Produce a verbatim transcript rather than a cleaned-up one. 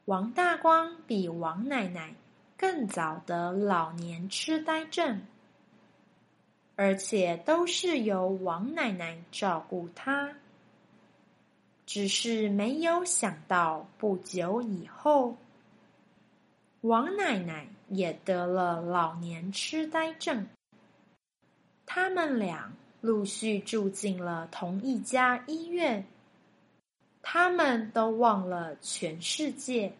王大光比王奶奶更早得老年痴呆症，而且都是由王奶奶照顾他。只是没有想到不久以后，王奶奶也得了老年痴呆症。他们俩陆续住进了同一家医院，他们都忘了全世界，